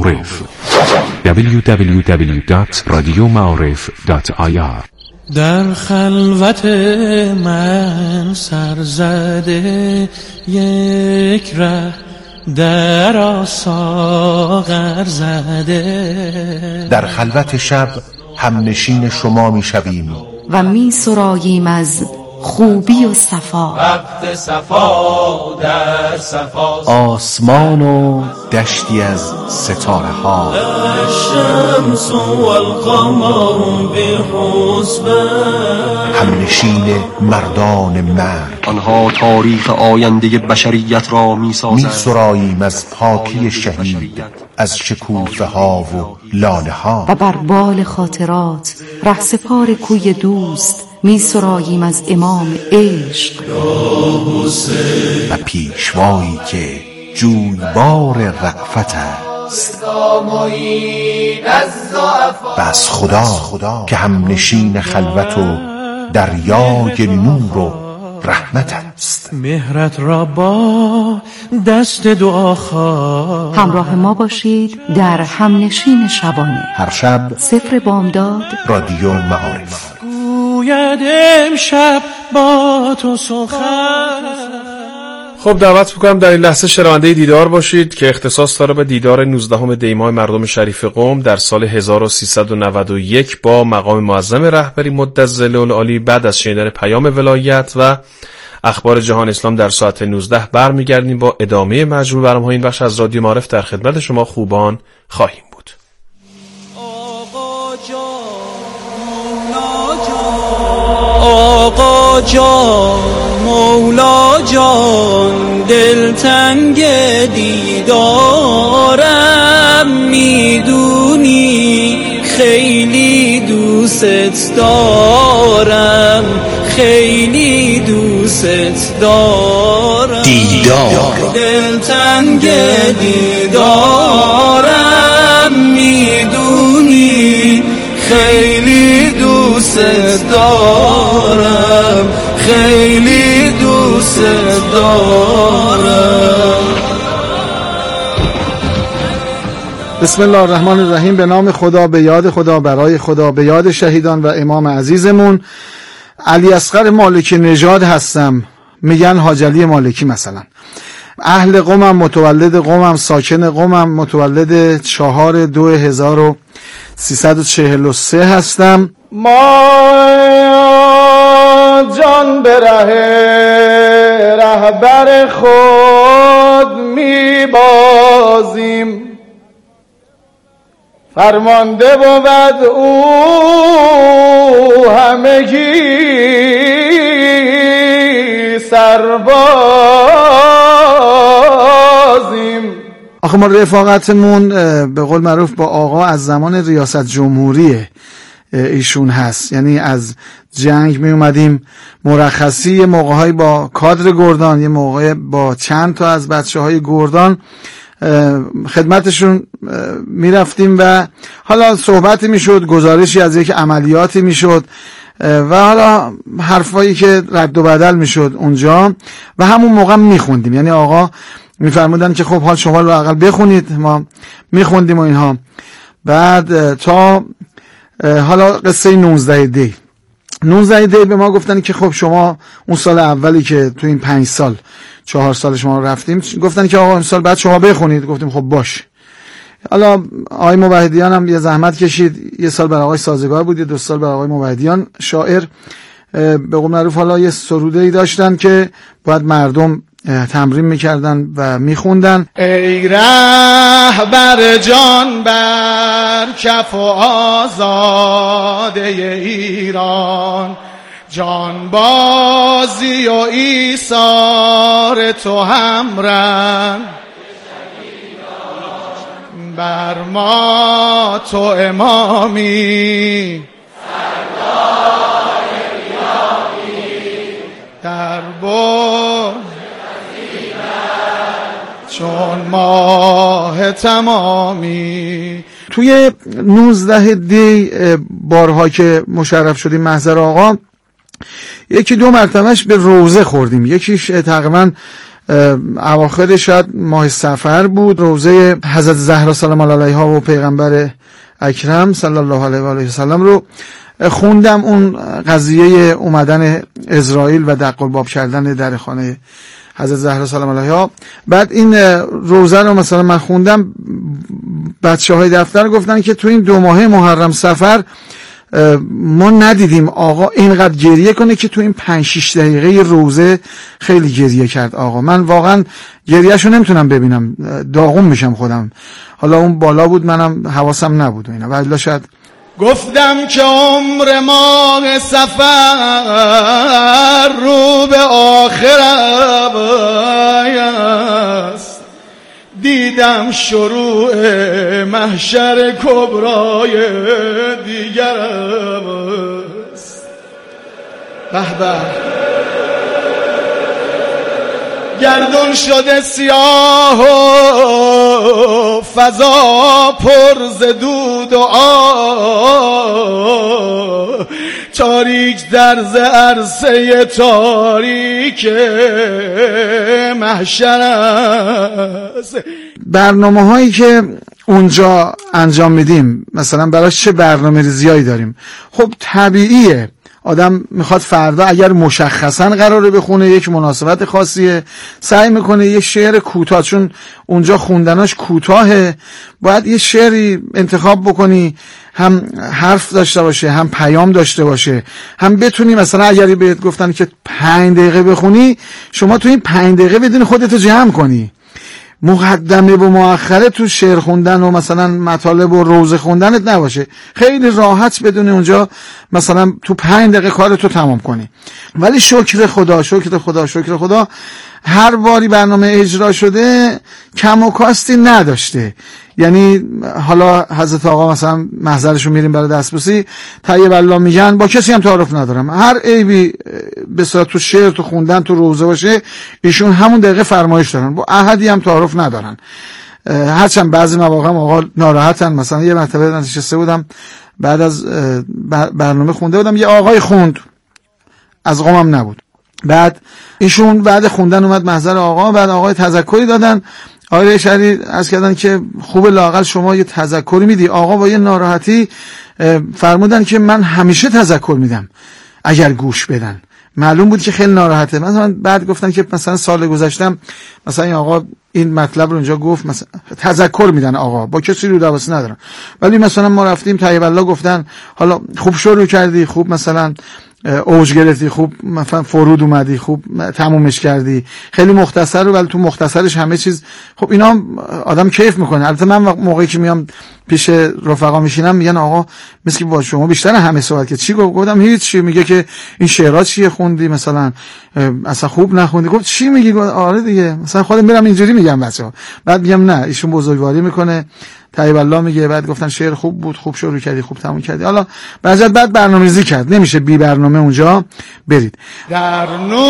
معارف www.radiomaarif.ir. در خلوت من سرزده یک ره در ساغر زده. در خلوت شب همنشین شما می شویم و می سراییم از خوبی و صفا. وقت صفا در صفاست، آسمان و دشتی از ستاره ها، الشمس والقمر بحسبان، همنشین مردان مرد. آنها تاریخ آینده بشریت را می سازند. می سراییم از پاکی شهید، از شکوفه ها و لاله ها، و بر بال خاطرات رهسپار کوی دوست می سراییم از امام عشق و پیشوایی که جویبار رأفت است، و از خدا که همنشین خلوت و دریای نور و رحمت است. مهرت را با دست دعا خواه همراه ما باشید در همنشین شبانه، هر شب 0 بامداد، رادیو معارف. گوید امشب با تو سخن. خب دعوت میکنم در این لحظه شنونده دیدار باشید که اختصاص داره به دیدار 19 دی ماه مردم شریف قم در سال 1391 با مقام معظم رهبری مدظل العالی. بعد از شنیدن پیام ولایت و اخبار جهان اسلام در ساعت 19 برمیگردیم با ادامه مجموع برنامه‌های این بخش از رادیو معارف. در خدمت شما خوبان خواهیم بود. آقا جان مولا جان دلتنگ دیدارم، میدونی خیلی دوست دارم، خیلی دوست دارم. دیدار دلتنگ دیدارم، میدونی خیلی دوست دارم، خیلی دوست دارم. بسم الله الرحمن الرحیم. به نام خدا، به یاد خدا، برای خدا، به یاد شهیدان و امام عزیزمون. علی اصغر مالکی نژاد هستم، میگن حاج علی مالکی مثلا. اهل قمم، متولد قمم، ساکن قمم، متولد 4/2/1343 هستم. ما جان به رهبر خود میبازیم، فرمانده بود او همگی سربازیم. آخه ما رفاقتمون به قول معروف با آقا از زمان ریاست جمهوری ایشون هست، یعنی از جنگ می اومدیم مرخصی، یه موقع‌های با کادر گردان، یه موقع با چند تا از بچه‌های گردان خدمتشون میرفتیم و حالا صحبتی میشد، گزارشی از یک عملیاتی میشد و حالا حرفایی که رد و بدل میشد اونجا و همون موقع میخوندیم. یعنی آقا میفرمودن که خب حال شما رو اقل بخونید، ما میخوندیم و اینها. بعد تا حالا قصه 19 دی به ما گفتن که خب شما اون سال اولی که تو این 5 سال 4 سال شما رفتیم، گفتن که آقا امسال بعد شما بخونید. گفتیم خب باش. حالا آقای موحدیان هم یه زحمت کشید، یه سال برای آقای سازگار بود، یه 2 سال برای آقای موحدیان شاعر. به قول معروف حالا یه سروده‌ای داشتن که باید مردم تمرین میکردن و میخوندن. ای رهبر جان بر کف و آزاده ایران، جان بازی و ایثار تو همرن، بر ما تو امامی سردار قیامی، در بر چون ماه تمامی. توی 19 دی بارها که مشرف شدیم محضر آقا، 1-2 مرتبهش به روزه خوردیم. یکیش تقریبا اواخر شاید ماه صفر بود، روزه حضرت زهرا سلام الله علیها و پیغمبر اکرم صلی الله علیه و آله و سلم رو خوندم. اون قضیه اومدن اسرائیل و دق الباب کردن در خانه حضرت زهرا سلام الله علیها. بعد این روزه رو مثلا من خوندم، بچه‌های دفتر گفتن که تو این 2 ماه محرم صفر ما ندیدیم آقا اینقدر گریه کنه که تو این 5-6 دقیقه روزه خیلی گریه کرد آقا. من واقعا گریهشو نمیتونم ببینم، داغون میشم خودم. حالا اون بالا بود، منم حواسم نبود و اینا. والله شاید گفتم که عمر ماه سفر رو به آخر است، دیدم شروع محشر کبرای دیگر است. به به گردون شده سیاه و فضا پر ز دود و آه، تاریک در ز عرصه تاریک محشر است. برنامه هایی که اونجا انجام میدیم مثلا براش چه برنامه ریزیایی داریم؟ خب طبیعیه آدم میخواد فردا اگر مشخصا قراره بخونه، یک مناسبت خاصیه، سعی میکنه یه شعر کوتاه، چون اونجا خوندناش کوتاهه، باید یه شعری انتخاب بکنی هم حرف داشته باشه، هم پیام داشته باشه، هم بتونی مثلا اگری بهت گفتن که 5 دقیقه بخونی، شما تو این 5 دقیقه بدونی خودتو جمع کنی. مقدمه و مؤخره تو شعر خوندن و مثلا مطالب و روزه خوندنت نباشه، خیلی راحت بدون اونجا مثلا تو 5 دقیقه کارتو تمام کنی. ولی شکر خدا شکر خدا شکر خدا هر باری برنامه اجرا شده کم و کاستی نداشته. یعنی حالا حضرت آقا مثلا محضرشو میریم برای دستبوسی، طیب الله میگن با کسی هم تعارف ندارم، هر عیبی به صورت تو شعر تو خوندن تو روزه باشه ایشون همون دقیقه فرمایش دارن، با احدی هم تعارف ندارن. هرچند بعضی مواقع آقا ناراحتن. مثلا یه مرتبه نشسته بودم بعد از برنامه خونده بودم، یه آقای خوند از قومم نبود، بعد ایشون بعد خوندن اومد محضر آقا، بعد آقای تذکری دادن، آقای شهری عرض کردن که خوب لااقل شما یه تذکری میدی. آقا با یه ناراحتی فرمودن که من همیشه تذکر میدم اگر گوش بدن. معلوم بود که خیلی ناراحته. مثلا بعد گفتن که مثلا سال گذشتم مثلا این آقا این مطلب رو اونجا گفت، مثلا تذکر میدن آقا، با کسی رو دعواسی ندارن، ولی مثلا ما رفتیم طیب الله گفتن حالا خوب شروع کردی، خوب مثلا اوج گرفتی، خوب مثلا فرود اومدی، خوب تمومش کردی، خیلی مختصر رو، ولی تو مختصرش همه چیز. خب اینا آدم کیف میکنه. البته من موقعی که میام پیش رفقا میشینم میگن آقا مثل که با شما بیشتر همه صحبت که چی گفتم هیچ چی، میگه که این شعرها چیه خوندی مثلا اصلا خوب نخوندی. گفت چی میگی؟ آره دیگه مثلا خودم میرم اینجوری میگم بچه‌ها، بعد میگم نه ایشون بزرگواری میکنه. طیب الله میگه بعد گفتن شعر خوب بود، خوب شروع کردی، خوب تموم کردی. حالا بعد برنامه‌ریزی کرد، نمیشه بی برنامه اونجا برید. در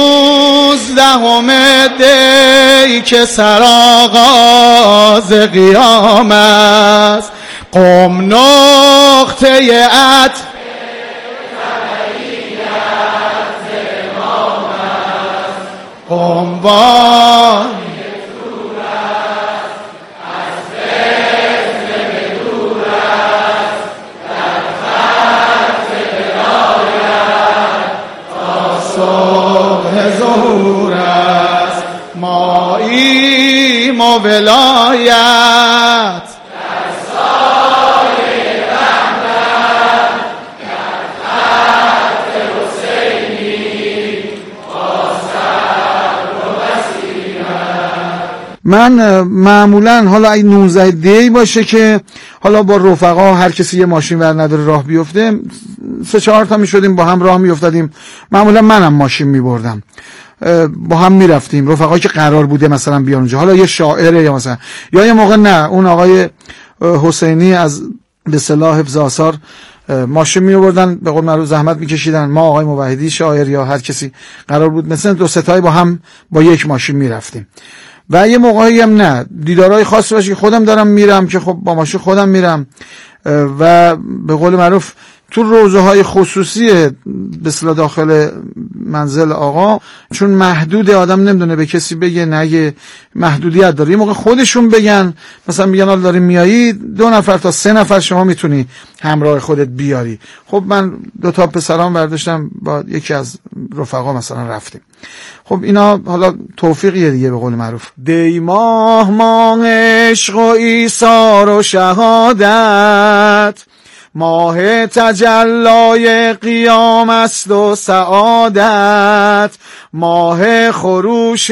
19 دی که سرآغاز قیام است، قم نقطه عطف قم با ظهور است، ماییم و ولایت در سایه رحمت، در خط حسینی با صبر و بصیرت. من معمولا حالا این 19 دی باشه که حالا با رفقا هر کسی یه ماشین ور نداره راه بیفته، 3-4 تا میشدیم با هم راه میافتادیم. معمولا منم ماشین میبردم، با هم میرفتیم. رفقایی که قرار بوده مثلا بیان اونجا، حالا یه شاعره یا مثلا یا یه موقع نه اون آقای حسینی از به اصطلاح حفظ آثار ماشین میآوردن، به قول معروف زحمت میکشیدن، ما آقای موحدی شاعر یا هر کسی قرار بود مثلا 2-3 تایی با هم با یک ماشین میرفتیم. و یه موقعی هم نه دیدارهای خاصی باشه که خودم دارم میرم که خب با ماشین خودم میرم و به قول معروف تو روزه های خصوصی به اصطلاح داخل منزل آقا، چون محدود، آدم نمیدونه به کسی بگه نگه، محدودیت داره. یه موقع خودشون بگن، مثلا میگن حالا داریم میایی 2 نفر تا 3 نفر شما میتونی همراه خودت بیاری. خب من 2 تا پسرام برداشتم با یکی از رفقا مثلا رفتیم. خب اینا حالا توفیقیه دیگه، به قول معروف. دی ماه عشق و ایثار و شهادت، ماه تجلای قیام است و سعادت، ماه خروش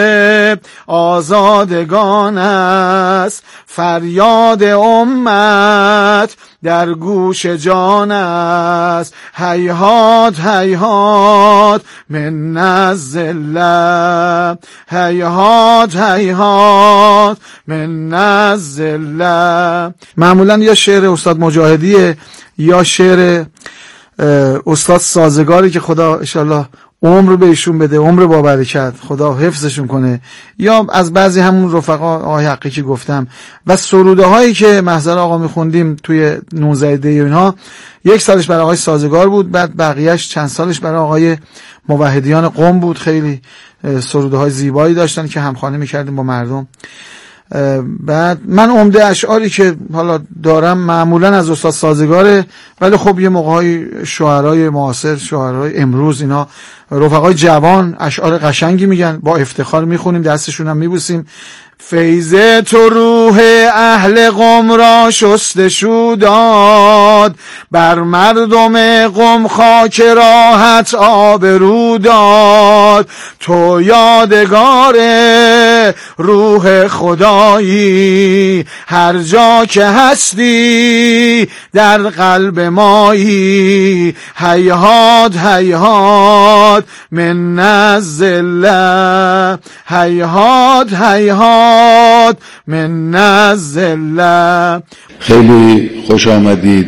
آزادگان است، فریاد امت در گوش جان است. هیهات هیهات من الذلة، هیهات هیهات من الذلة. معمولا یا شعر استاد مجاهدیه یا شعر استاد سازگاری که خدا انشالله عمر به ایشون بده، عمر با برکت، خدا حفظشون کنه، یا از بعضی همون رفقا آقای حقی که گفتم. و سروده هایی که محضر آقا میخوندیم توی 19 دی اینها، 1 سالش برای آقای سازگار بود، بعد بقیهش چند سالش برای آقای موحدیان قم بود. خیلی سروده های زیبایی داشتن که همخوانی میکردیم با مردم. بعد من عمده اشعاری که حالا دارم معمولا از استاد سازگاره، ولی خب یه موقع‌های شاعرای معاصر، شاعرای امروز، اینا رفقای جوان اشعار قشنگی میگن، با افتخار میخونیم، دستشون هم میبوسیم. فیض تو روح اهل قم را شستشو داد، بر مردم قم خاک راحت آبرو داد. تو یادگار روح خدایی، هر جا که هستی در قلب مایی. هیهات هیهات من الذلة، هیهات هیهات من الذلة. خیلی خوش آمدید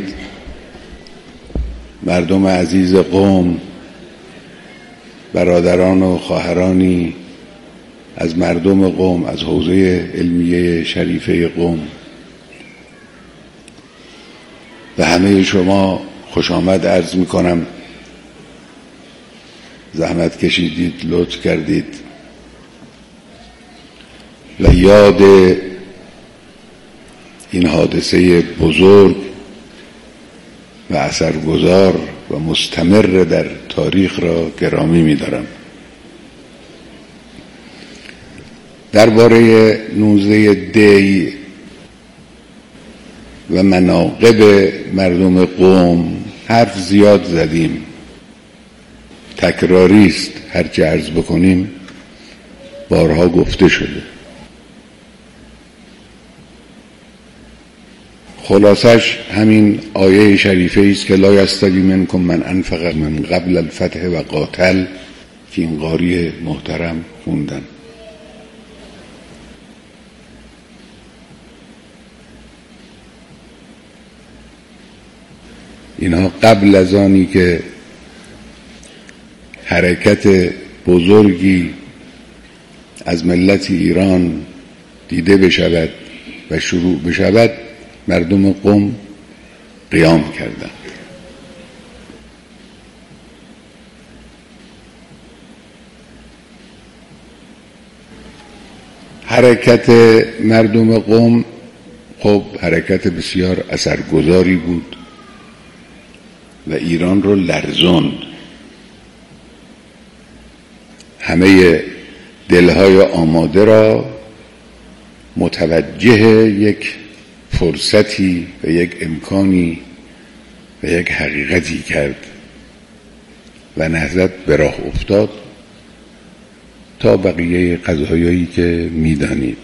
مردم عزیز قم، برادران و خواهرانی از مردم قم، از حوزه علمیه شریفه قم. به همه شما خوش آمد عرض می کنم. زحمت کشیدید، لطف کردید و یاد این حادثه بزرگ و اثرگذار و مستمر در تاریخ را گرامی می‌دارم. درباره 19 دی و مناقب مردم قم حرف زیاد زدیم، تکراری است، هر چه عرض بکنیم بارها گفته شده. خلاصش همین آیه شریفه است که لا یستوی منکم من انفق من قبل الفتح و قاتل، که این قاری محترم خوندن. اینها قبل از آنی که حرکت بزرگی از ملت ایران دیده بشود و شروع بشود، مردم قم قیام کردند. حرکت مردم قم خب حرکت بسیار اثرگذاری بود و ایران رو لرزوند. همه دلهای آماده را متوجه یک فرصتی و یک امکانی و یک حقیقتی کرد و نهضت به راه افتاد تا بقیه قضایایی که میدانید.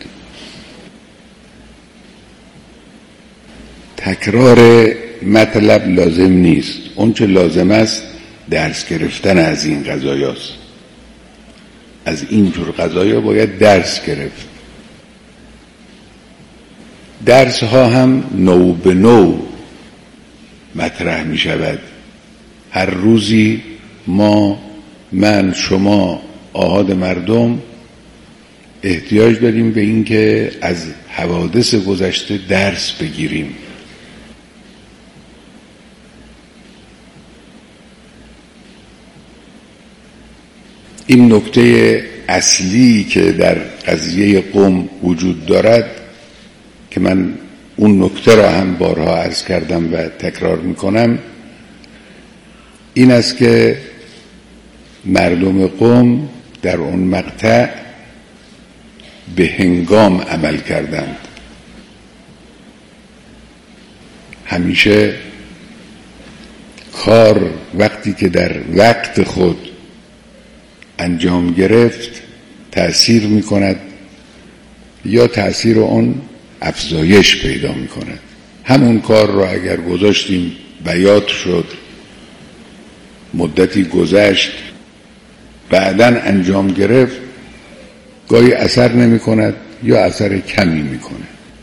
تکرار مطلب لازم نیست، اون چه لازم است درس گرفتن از این قضایاست. از این جور قضایا باید درس گرفت. درس ها هم نو به نو مطرح می شود. هر روزی ما، من، شما، آحاد مردم احتیاج داریم به این که از حوادث گذشته درس بگیریم. این نکته اصلی که در قضیه قم وجود دارد که من اون نکته را هم بارها عرض کردم و تکرار میکنم، این است که مردم قم در اون مقطع به هنگام عمل کردند. همیشه کار وقتی که در وقت خود انجام گرفت تأثیر میکند یا تأثیر اون افزایش پیدا میکند. همون کار را اگر گذاشتیم بیات شد، مدتی گذشت، بعداً انجام گرفت، گاهی اثر نمی کند یا اثر کمی می کنه.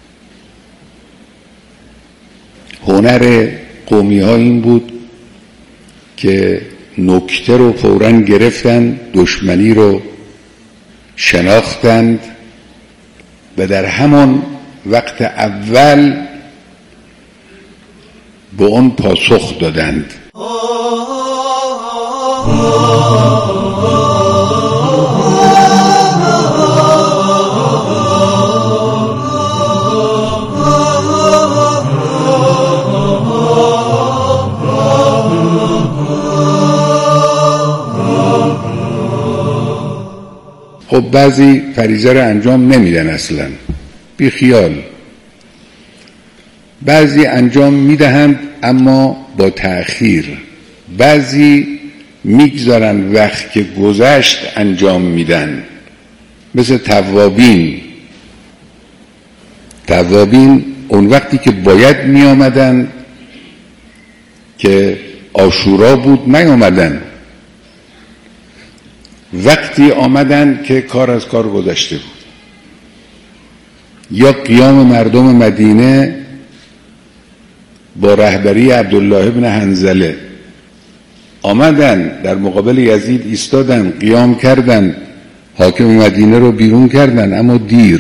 هنر قومی ها این بود که نکته رو فوراً گرفتن، دشمنی رو شناختند و در همان وقت اول به اون پاسخ دادند. خب بعضی فریضه رو انجام نمیدن اصلا، بی خیال. بعضی انجام میدهند اما با تأخیر. بعضی میگذارن وقت که گذشت انجام میدن، مثل توابین اون وقتی که باید میامدن که عاشورا بود نیامدن، وقتی آمدن که کار از کار گذشته بود. یا قیام مردم مدینه با رهبری عبدالله ابن حنظله آمدن در مقابل یزید ایستادن، قیام کردن، حاکم مدینه رو بیرون کردن، اما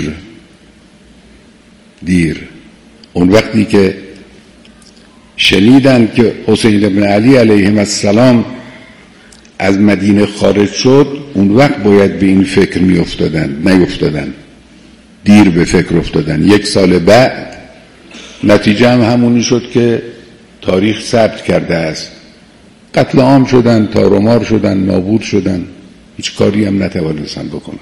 دیر. اون وقتی که شنیدن که حسین ابن علی علیهم السلام از مدینه خارج شد، اون وقت باید به این فکر نیفتادن، دیر به فکر افتادن. 1 سال بعد نتیجه هم همونی شد که تاریخ ثبت کرده است. قتل عام شدن، تارومار شدن، نابود شدن، هیچ کاری هم نتوانستن بکنن.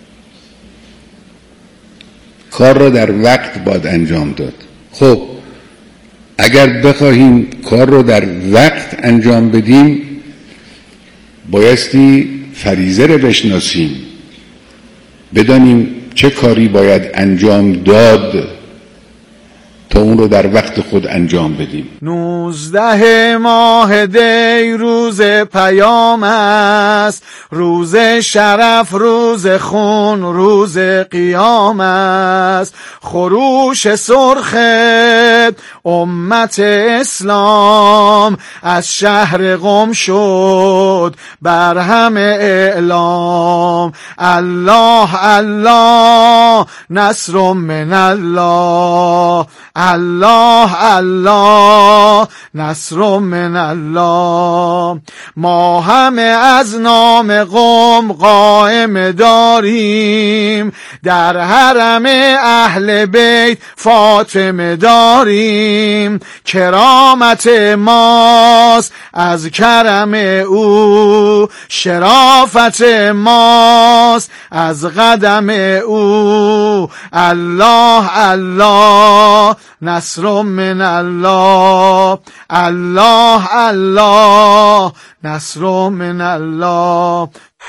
کار را در وقت باید انجام داد. خب اگر بخواهیم کار را در وقت انجام بدیم، بایستی فریضه رو بشناسیم، بدانیم چه کاری باید انجام داد تا اون رو در وقت خود انجام بدیم. 19 ماه دی روز پیام است، روز شرف، روز خون، روز قیام است. خروش سرخ امت اسلام از شهر قم شد بر همه اعلام. الله الله نصر من الله، الله الله نصر من الله. ما همه از نام قم قائم داریم، در حرم اهل بیت فاطمه داریم. کرامت ماست از کرم او، شرافت ماست از قدم او. الله الله نصر من الله، الله الله نصر من الله.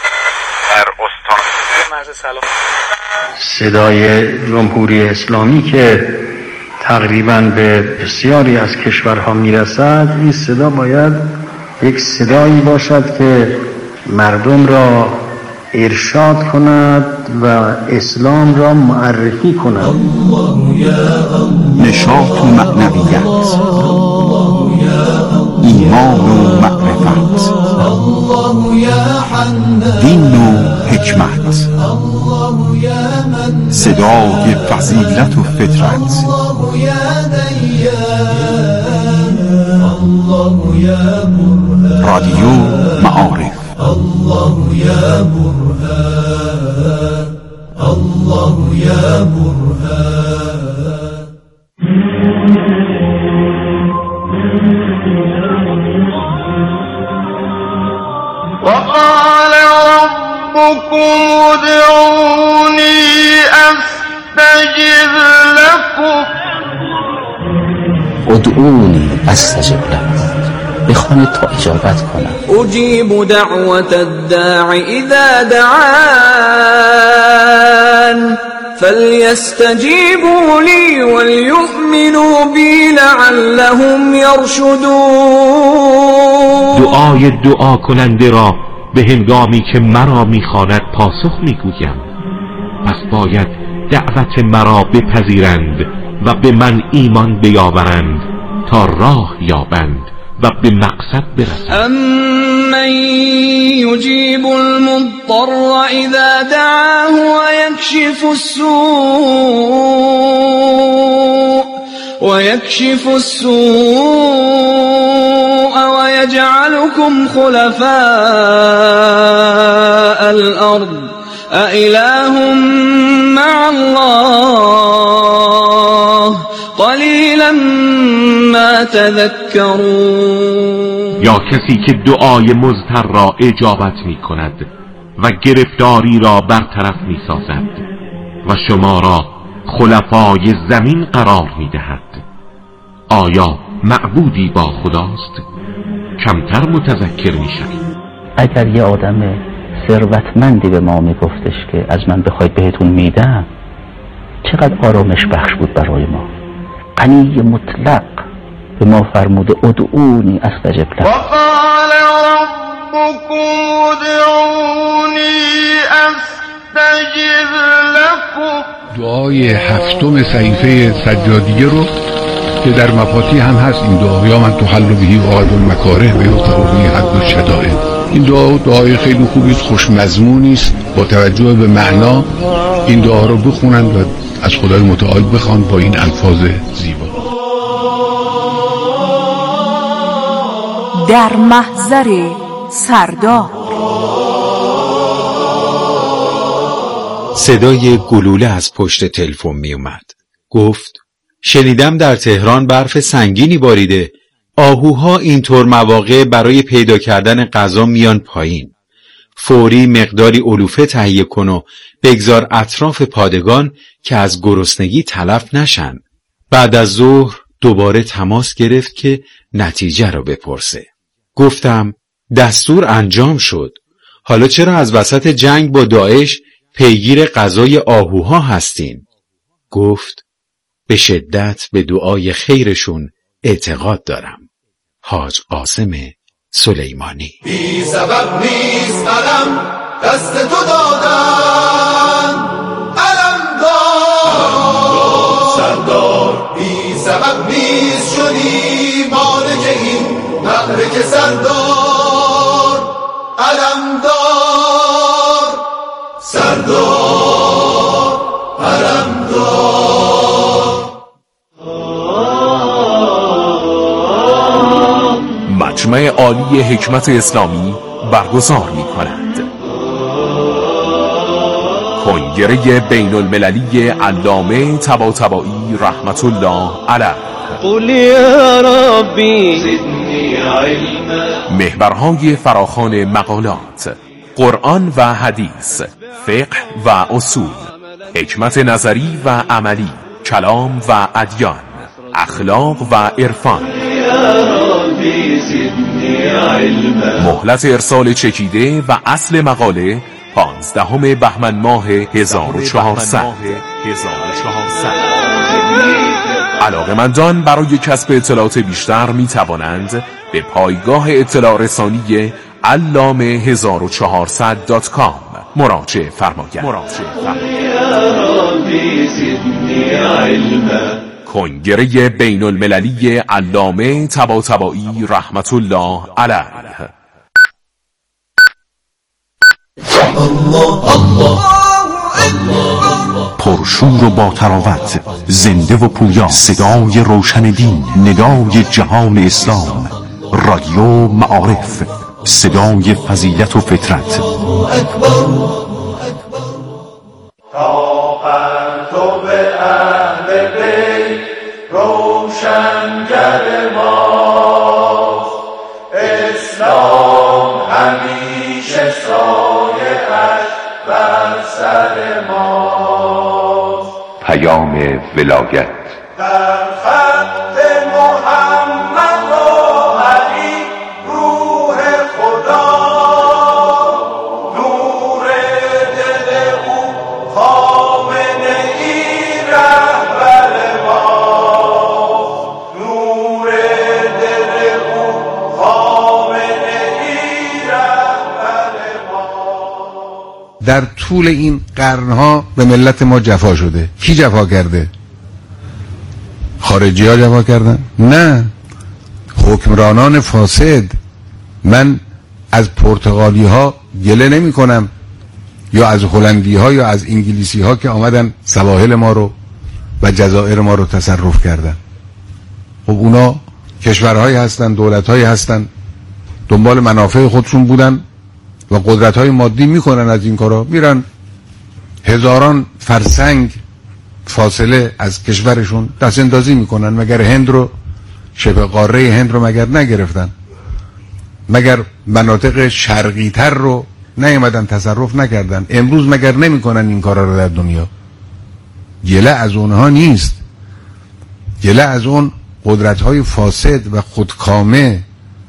صدای جمهوری اسلامی که تقریباً به بسیاری از کشورها میرسد، این صدا باید یک صدایی باشد که مردم را ارشاد کند و اسلام را معرفی کند. نشاط و معنویت، ایمان و معرفت، دین و حکمت، صدای فضیلت و فطرت، رادیو معارف. الله یا برهان، الله یا برهان. وقال ربكم ادعوني استجب لكم. ادعونی استجب لكم، بخوانید تا اجابت کنم. اجیب دعوت الداع اذا دعان فلیستجیبوا لی ولیؤمنوا بی لعلهم یرشدون. دعای دعا کننده را به هنگامی که مرا میخواند پاسخ میگویم، پس باید دعوت مرا بپذیرند و به من ایمان بیاورند تا راه یابند و به مقصد برسند. امن یجیب المضطر اذا دعاه ویکشف السوء ویجعلكم خلفاء الارض أإله مع الله قلیلا ما تذکرون. یا کسی که دعای مضطر را اجابت می کند و گرفتاری را برطرف می سازد و شما را خلفای زمین قرار می دهد. آیا معبودی با خداست؟ کمتر متذکر می شوید. اگر یه آدم ثروتمندی به ما می گفتش که از من بخواید بهتون میدم، چقدر آرامش بخش بود برای ما. غنی مطلق به ما فرموده ادعونی استجب لكم. وقال ربكم ادعوني استجب لكم. دعای هفتم صحیفه سجادیه رو که در مفاتیح هم هست، این دعا یا من تحل بهی عقد المکاره و یغفر بهی حد الشدائد. این دعای خیلی خوبی است، خوش مضمونی است. با توجه به معنا این دعا رو بخونند و از خدای متعال بخوان با این الفاظ زیبا. در محضر سردار. صدای گلوله از پشت تلفن می اومد. گفت شنیدم در تهران برف سنگینی باریده. آهوها اینطور مواقع برای پیدا کردن غذا میان پایین. فوری مقداری علوفه تهیه کن و بگذار اطراف پادگان که از گرسنگی تلف نشن. بعد از ظهر دوباره تماس گرفت که نتیجه را بپرسه. گفتم دستور انجام شد. حالا چرا از وسط جنگ با داعش پیگیر غذای آهوها هستین؟ گفت به شدت به دعای خیرشون اعتقاد دارم. حاج قاسم سلیمانی. بی سبب نیست علم دست تو دادن، علم دار سردار. بی سبب نیست شدی مالک این مملک سردار، علم دار سردار، علم دار. مجمع عالی حکمت اسلامی برگزار می کند کنگره بین المللی علامه طباطبایی رحمت الله علیه. قل یا ربی زدنی علما. محورهای فراخوان مقالات، قرآن و حدیث، فقه و اصول، حکمت نظری و عملی، کلام و ادیان، اخلاق و عرفان. مهلت ارسال چکیده و اصل مقاله 15 بهمن ماه 1400. علاقه‌مندان برای کسب اطلاعات بیشتر می توانند به پایگاه اطلاع رسانی allame1400.com مراجعه فرمایند. کنگره بین المللی علامه طباطبایی رحمت الله علیه. پرشور و با تراوت، زنده و پویا، صدای روشن دین، ندای جهان اسلام. رادیو معارف، صدای فضیلت و فطرت. تا پرتو اهل بیت روشنگر ماست، اسلام همیشه سایه‌اش بر سر ماست. پیام ولایت در خط محمد و علی روح خدا، نور دل او خامنه ای رهبر ماست، نور دل او خامنه ای رهبر ماست. در طول این قرنها به ملت ما جفا شده. کی جفا کرده؟ خارجی ها جفا کردن؟ نه، حکمرانان فاسد. من از پرتغالی ها گله نمی کنم، یا از هلندی ها یا از انگلیسی ها که آمدن سواحل ما رو و جزایر ما رو تصرف کردن. خب اونا کشورهایی هستن، دولتهایی هستن، دنبال منافع خودشون بودن و قدرت‌های مادی میکنن از این کارا، میرن هزاران فرسنگ فاصله از کشورشون دست اندازی میکنن. مگر هند رو، شبه قاره هند رو مگر نگرفتن؟ مگر مناطق شرقی تر رو نیامدن تصرف نکردن؟ امروز مگر نمیکنن این کارا رو در دنیا؟ گله از اونها نیست، گله از اون قدرت‌های فاسد و خودکامه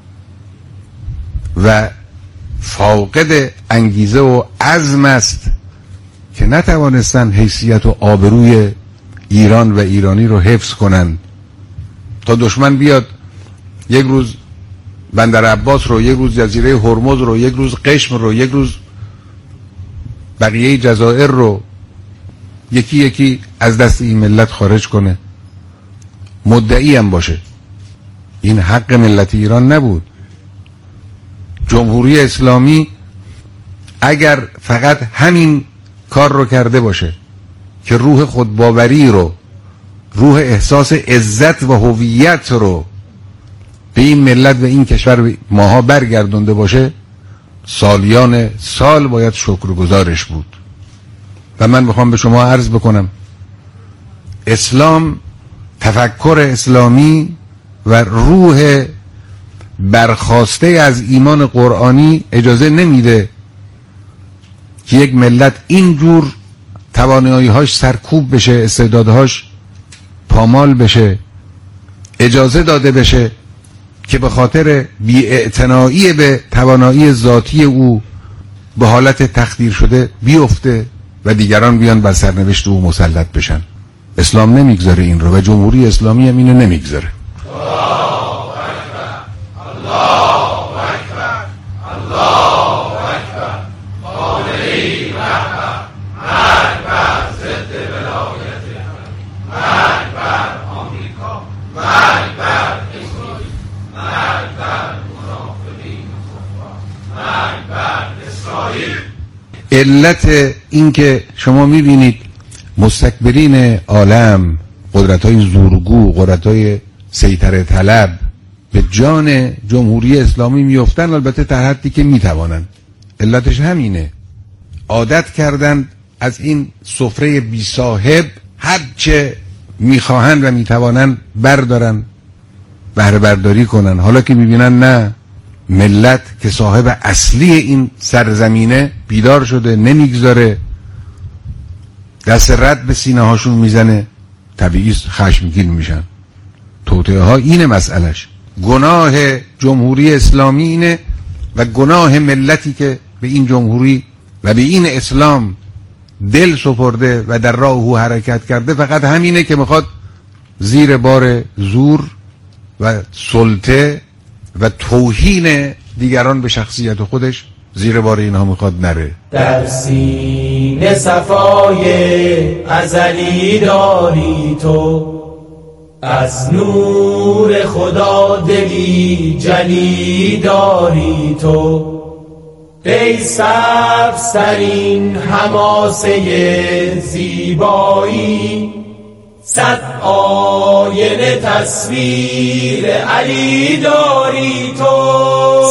و فاقد انگیزه و عزم است که نتوانستن حیثیت و آبروی ایران و ایرانی رو حفظ کنن. تا دشمن بیاد یک روز بندر عباس رو، یک روز جزیره هرمز رو، یک روز قشم رو، یک روز بقیه جزایر رو یکی یکی از دست این ملت خارج کنه، مدعی هم باشه. این حق ملت ایران نبود. جمهوری اسلامی اگر فقط همین کار رو کرده باشه که روح خودباوری رو، روح احساس عزت و هویت رو به این ملت و این کشور ماها برگردونده باشه، سالیان سال باید شکرگزارش بود. و من میخوام به شما عرض بکنم اسلام، تفکر اسلامی و روح برخاسته از ایمان قرآنی اجازه نمیده که یک ملت اینجور توانایی‌هاش سرکوب بشه، استعدادهاش پامال بشه، اجازه داده بشه که به خاطر بی‌اعتنایی به توانایی ذاتی او به حالت تخدیر شده بیفته و دیگران بیان بر سرنوشت او مسلط بشن. اسلام نمیگذاره این رو و جمهوری اسلامی هم اینو نمیگذاره. علت این که شما میبینید مستکبرین عالم، قدرت‌های زورگو، قدرت‌های سیطره طلب به جان جمهوری اسلامی میافتن، البته تا حدی که میتوانن. علتش همینه، عادت کردند از این سفره بی صاحب هر چه میخواهند و میتوانند بردارن، بهره برداری کنن. حالا که میبینن نه، ملت که صاحب اصلی این سرزمینه بیدار شده، نمیگذاره، دست رد به سینه هاشون میزنه، طبیعی خشمگین میشن. توطئه ها اینه مسئلش. گناه جمهوری اسلامی اینه و گناه ملتی که به این جمهوری و به این اسلام دل سپرده و در راه او حرکت کرده فقط همینه که میخواد زیر بار زور و سلطه و توهین دیگران به شخصیت خودش زیر بار اینها میخواد نره. در سینه صفای ازلی داری تو، از نور خدا دلی جلی داری تو، ای سبزترین حماسه زیبایی، صد آینه تصویر علی داری تو.